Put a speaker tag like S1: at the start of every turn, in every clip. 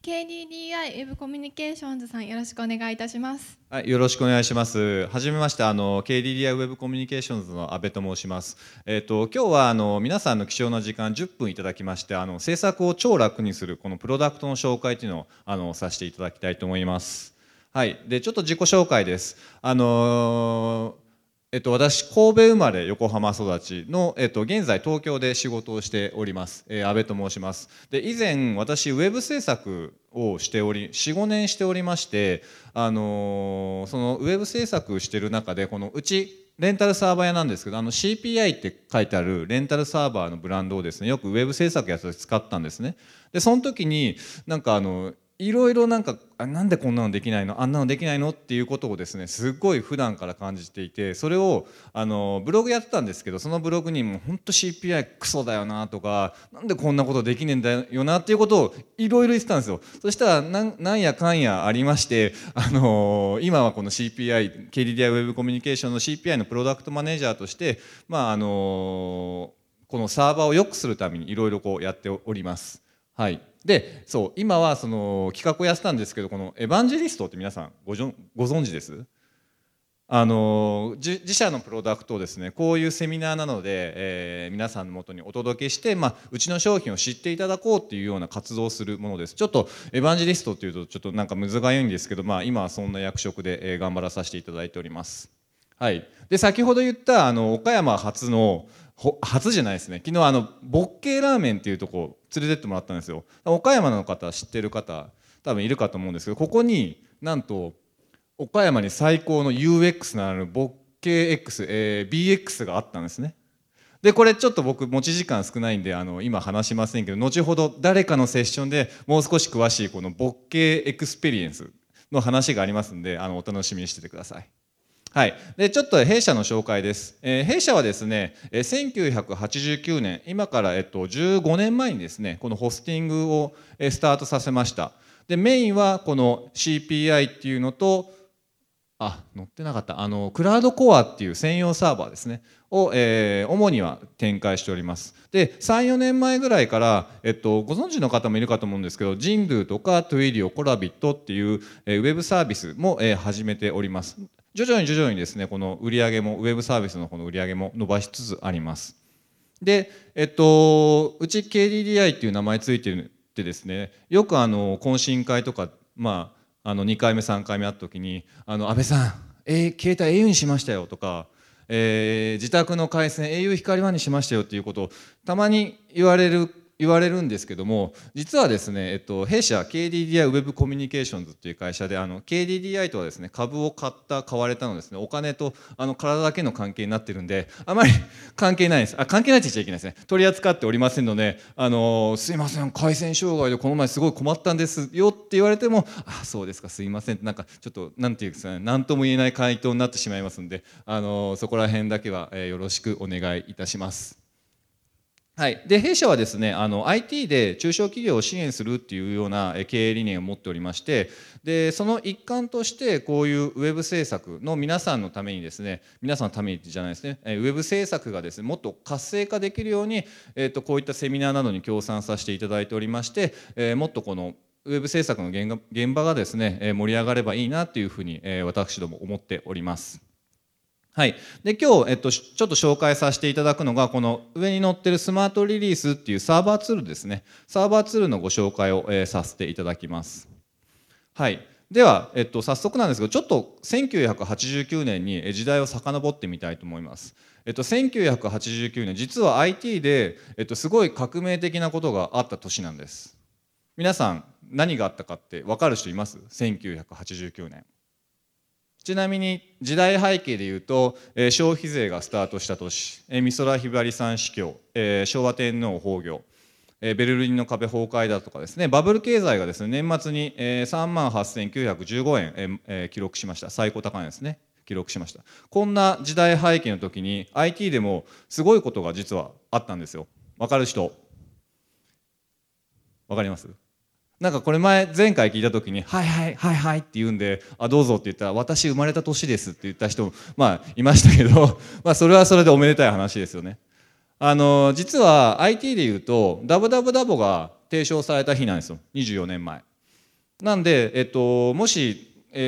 S1: KDDI ウェブコミュニケーションズさん、よろしくお願いいたします。
S2: はい、よろしくお願いします。はじめまして、KDDI ウェブコミュニケーションズの阿部と申します。今日は皆さんの貴重な時間10分いただきまして、制作を超楽にするこのプロダクトの紹介というのをさせていただきたいと思います。はい、でちょっと自己紹介です。私、神戸生まれ横浜育ちの、現在東京で仕事をしております、阿部と申します。で以前私ウェブ制作をしており4、5年しておりまして、そのウェブ制作してる中でこのうちレンタルサーバー屋なんですけどCPI って書いてあるレンタルサーバーのブランドをですねよくウェブ制作やって使ったんですね。でその時になんかいろいろなんでこんなのできないのあんなのできないのっていうことをですねすっごい普段から感じていて、それをブログやってたんですけど、そのブログにも本当 CPI クソだよなとか、なんでこんなことできねえんだよなっていうことをいろいろ言ってたんですよ。そしたらなんやかんやありまして、今はこの CPI KDDI ウェブコミュニケーションの CPI のプロダクトマネージャーとして、このサーバーを良くするためにいろいろこうやっております。はい、でそう今はその企画をやってたんですけど、このエヴァンジェリストって皆さんご存知です？自社のプロダクトをですねこういうセミナーなので、皆さんのもとにお届けして、うちの商品を知っていただこうっていうような活動をするものです。ちょっとエヴァンジェリストっていうとちょっとなんかむずがゆいんですけど、今はそんな役職で、頑張らさせていただいております。はい、で先ほど言った岡山初の初じゃないですね、昨日ボッケーラーメンっていうとこ連れてってもらったんですよ。岡山の方知ってる方多分いるかと思うんですけど、ここになんと岡山に最高の UX なるボッケー X、BX があったんですね。でこれちょっと僕持ち時間少ないんで今話しませんけど、後ほど誰かのセッションでもう少し詳しいこのボッケーエクスペリエンスの話がありますんでお楽しみにしててください。はい、でちょっと弊社の紹介です。弊社はですね1989年今から15年前にですねこのホスティングをスタートさせました。でメインはこの CPI っていうのと載ってなかったクラウドコアっていう専用サーバーですねを、主には展開しております。で3、4年前ぐらいから、ご存知の方もいるかと思うんですけど、ジンドゥとかトゥイリオ、コラビットっていう、ウェブサービスも、始めております。徐々にですねこの売り上げもウェブサービスのこの売り上げも伸ばしつつあります。でうち KDDI っていう名前ついてるってですね、よく懇親会とか2回目3回目会った時に「安倍さん、携帯 au にしましたよ」とか、自宅の回線 au 光1にしましたよっていうことをたまに言われるんですけども、実はですね、弊社 KDDI ウェブコミュニケーションズっていう会社でKDDI とはですね株を買われたのですねお金と体だけの関係になってるんで、あまり関係ないです。関係ないって言っちゃいけないですね。取り扱っておりませんので、すいません回線障害でこの前すごい困ったんですよって言われてもそうですかすいませんってなんかちょっとなんていうんですかね、何とも言えない回答になってしまいますんで、そこら辺だけは、よろしくお願いいたします。はい、で弊社はですねIT で中小企業を支援するっていうような経営理念を持っておりまして、でその一環としてこういうウェブ制作の皆さんのためにですね、皆さんのためにじゃないですね、ウェブ制作がですねもっと活性化できるように、こういったセミナーなどに協賛させていただいておりまして、もっとこのウェブ制作の現場がですね盛り上がればいいなというふうに私ども思っております。はい、で今日、ちょっと紹介させていただくのがこの上に載ってるスマートリリースっていうサーバーツールですね。サーバーツールのご紹介を、させていただきます。はい、では、早速なんですけどちょっと1989年に時代を遡ってみたいと思います。1989年実は IT で、すごい革命的なことがあった年なんです。皆さん何があったかって分かる人います？ 1989年。ちなみに時代背景でいうと、消費税がスタートした年、美空ひばりさん死去、昭和天皇崩御、ベルリンの壁崩壊だとかですね、バブル経済がですね年末に3万8915円、記録しました。最高高値ですね記録しました。こんな時代背景の時に IT でもすごいことが実はあったんですよ。わかる人？わかります？なんかこれ前回聞いた時に「はいはいはいはい」って言うんで「どうぞ」って言ったら「私生まれた年です」って言った人もいましたけどそれはそれでおめでたい話ですよね。実は IT でいうとダブダブダボが提唱された日なんですよ、24年前。 なんで、もし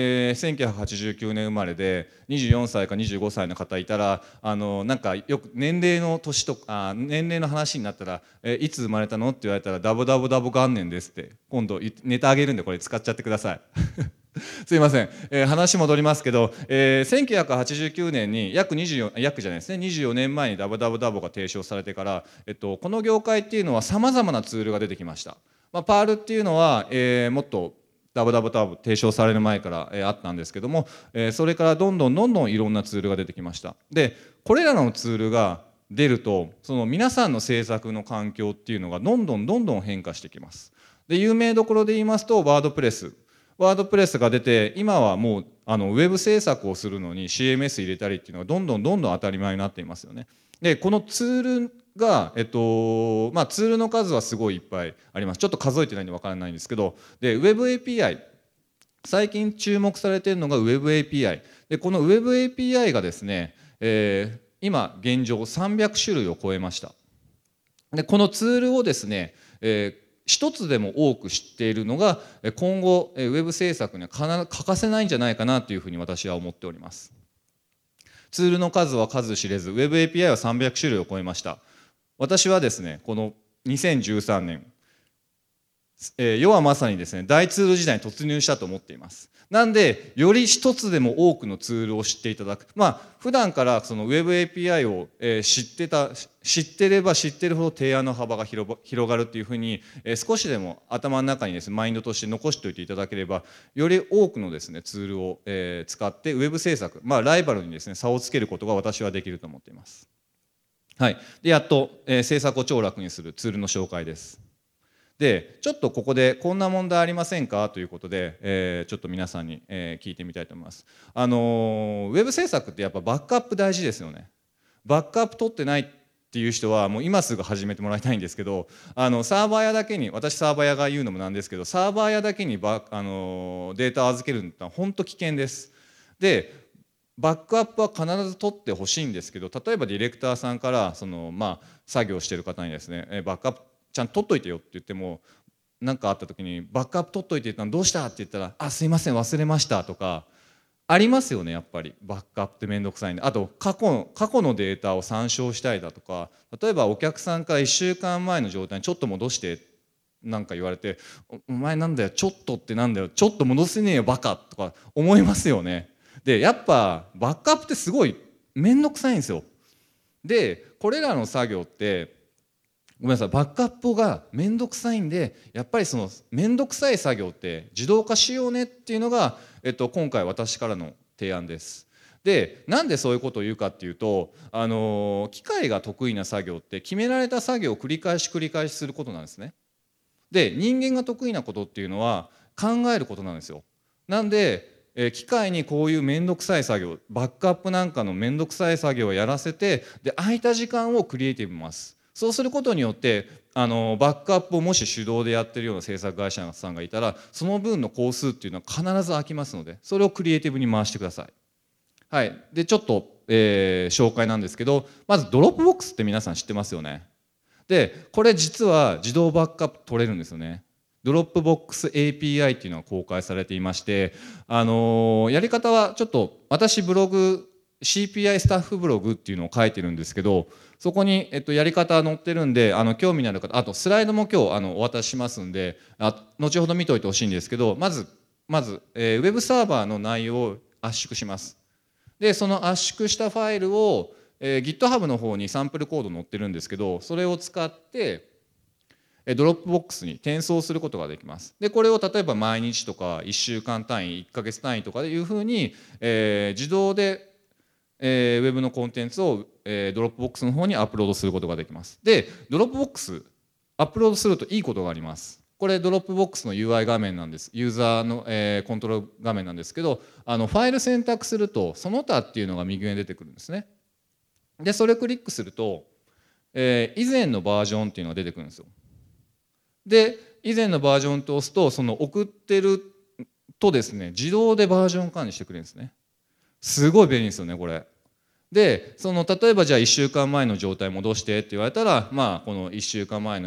S2: 1989年生まれで24歳か25歳の方いたらなんかよく年齢の年とか年齢の話になったらいつ生まれたのって言われたらダボダボダボ元年ですって今度ネタあげるんでこれ使っちゃってくださいすいません、話戻りますけど、1989年に約じゃないですね24年前にダボダボダボが提唱されてから、この業界っていうのはさまざまなツールが出てきました、パールっていうのは、もっとダボダボダボ提唱される前から、あったんですけども、それからどんどんいろんなツールが出てきました。でこれらのツールが出るとその皆さんの制作の環境っていうのがどんどん変化してきます。で有名どころで言いますとワードプレスが出て今はもうウェブ制作をするのに CMS 入れたりっていうのがどんどん当たり前になっていますよね。でこのツールが、ツールの数はすごいいっぱいあります。ちょっと数えてないんで分からないんですけど、で Web API 最近注目されているのが Web API でこの Web API がですね、今現状300種類を超えました。でこのツールをですね、一つでも多く知っているのが今後ウェブ制作には欠かせないんじゃないかなというふうに私は思っております。ツールの数は数知れず Web API は300種類を超えました。私はですねこの2013年、世はまさにですね大ツール時代に突入したと思っています。なんでより一つでも多くのツールを知っていただく、普段からその Web API を知ってれば知ってるほど提案の幅が広がるっていうふうに少しでも頭の中にですねマインドとして残しておいていただければより多くのですねツールを使って Web 制作、ライバルにですね差をつけることが私はできると思っています。はい、でやっと制作を超楽にするツールの紹介です。でちょっとここでこんな問題ありませんかということで、ちょっと皆さんに、聞いてみたいと思います。ウェブ制作ってやっぱバックアップ大事ですよね。バックアップ取ってないっていう人はもう今すぐ始めてもらいたいんですけどサーバー屋だけに私サーバー屋が言うのもなんですけどサーバー屋だけにデータを預けるのって本当危険です。でバックアップは必ず取ってほしいんですけど例えばディレクターさんから作業してる方にですねバックアップちゃんと取っといてよって言っても何かあった時にバックアップ取っといて言ったらどうしたって言ったらすいません忘れましたとかありますよね。やっぱりバックアップって面倒くさいんであと過去のデータを参照したいだとか例えばお客さんから1週間前の状態にちょっと戻してなんか言われてお前なんだよちょっとってなんだよちょっと戻せねえよバカとか思いますよね。でやっぱバックアップってすごい面倒くさいんですよ。でこれらの作業ってごめんなさいバックアップが面倒くさいんでやっぱりその面倒くさい作業って自動化しようねっていうのが、今回私からの提案です。でなんでそういうことを言うかっていうと機械が得意な作業って決められた作業を繰り返しすることなんですね。で人間が得意なことっていうのは考えることなんですよ。なんで機械にこういう面倒くさい作業バックアップなんかの面倒くさい作業をやらせてで空いた時間をクリエイティブに回す。そうすることによってバックアップをもし手動でやってるような制作会社さんがいたらその分の工数っていうのは必ず空きますのでそれをクリエイティブに回してください。はい、でちょっと、紹介なんですけどまずドロップボックスって皆さん知ってますよね。でこれ実は自動バックアップ取れるんですよね。ドロップボックス API っていうのが公開されていまして、やり方はちょっと私ブログ CPI スタッフブログっていうのを書いてるんですけどそこに、やり方載ってるんで興味のある方あとスライドも今日お渡ししますんで後ほど見ておいてほしいんですけどまず、ウェブサーバーの内容を圧縮します。でその圧縮したファイルを、GitHub の方にサンプルコード載ってるんですけどそれを使ってドロップボックスに転送することができます。でこれを例えば毎日とか1週間単位1ヶ月単位とかでいうふうに、自動で、ウェブのコンテンツを、ドロップボックスの方にアップロードすることができます。でドロップボックスアップロードするといいことがあります。これドロップボックスの UI 画面なんです。ユーザーの、コントロール画面なんですけどファイル選択するとその他っていうのが右上に出てくるんですね。でそれをクリックすると、以前のバージョンっていうのが出てくるんですよ。で以前のバージョンと押すとその送ってるとですね自動でバージョン管理してくれるんですね。すごい便利ですよねこれ。で例えばじゃあ1週間前の状態戻してって言われたらこの1週間前の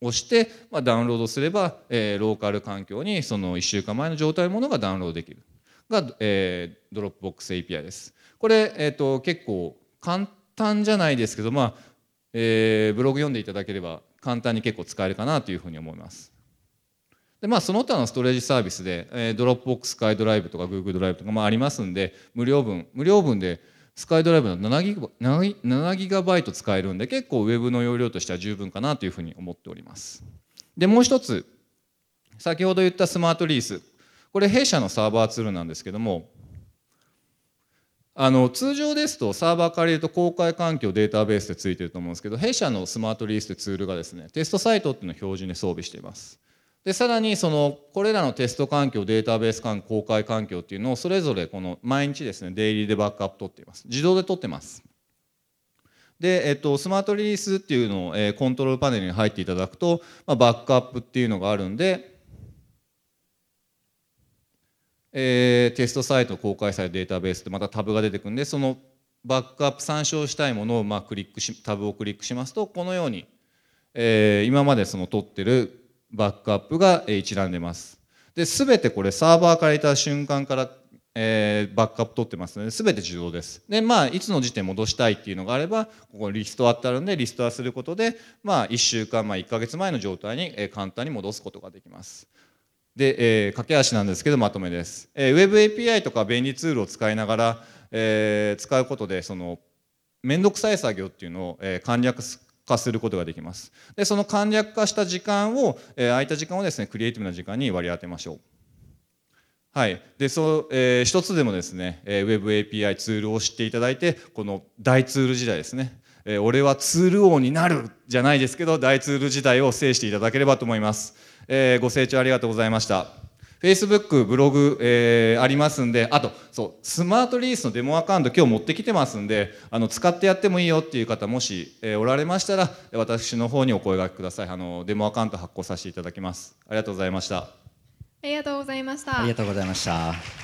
S2: 押して、ダウンロードすれば、ローカル環境にその1週間前の状態のものがダウンロードできるが、ドロップボックス API です。これ、結構簡単じゃないですけど、ブログ読んでいただければ簡単に結構使えるかなというふうに思います。でその他のストレージサービスで、ドロップボックススカイドライブとか Google ドライブとかありますんで、無料分でスカイドライブの7ギガバイト使えるんで、結構ウェブの容量としては十分かなというふうに思っております。でもう一つ、先ほど言ったスマートリース、これ弊社のサーバーツールなんですけども、通常ですとサーバー借りると公開環境データベースでついてると思うんですけど、弊社のスマートリースというツールがですね、テストサイトっていうのを標準で装備しています。でさらにこれらのテスト環境、データベース環境、公開環境っていうのをそれぞれ毎日ですね、デイリーでバックアップ取っています。自動で取ってます。で、スマートリリースっていうのを、コントロールパネルに入っていただくと、バックアップっていうのがあるんで、テストサイト公開されたデータベースってまたタブが出てくるんで、そのバックアップ参照したいものをタブをクリックしますと、このように、今まで取ってるバックアップが一覧出ます。で全てこれサーバーから入れた瞬間から、バックアップ取ってますので全て自動です。でいつの時点戻したいっていうのがあれば、ここにリストアってあるんでリストアすることで、1週間1ヶ月前の状態に簡単に戻すことができます。で、駆け足なんですけどまとめです。Web API とか便利ツールを使いながら、使うことで面倒くさい作業っていうのを、簡略化することができます。でその簡略化した時間を、空いた時間をですねクリエイティブな時間に割り当てましょう。はい、で一つでもですね、Web API ツールを知っていただいて、この大ツール時代ですね、俺はツール王になるじゃないですけど、大ツール時代を制していただければと思います。ご清聴ありがとうございました。Facebook、ブログ、ありますんで、あとスマートリリースのデモアカウント今日持ってきてますんで、使ってやってもいいよっていう方もし、おられましたら私の方にお声掛けください。デモアカウント発行させていただきます。ありがとうございました。
S1: ありがとうございました。
S3: ありがとうございました。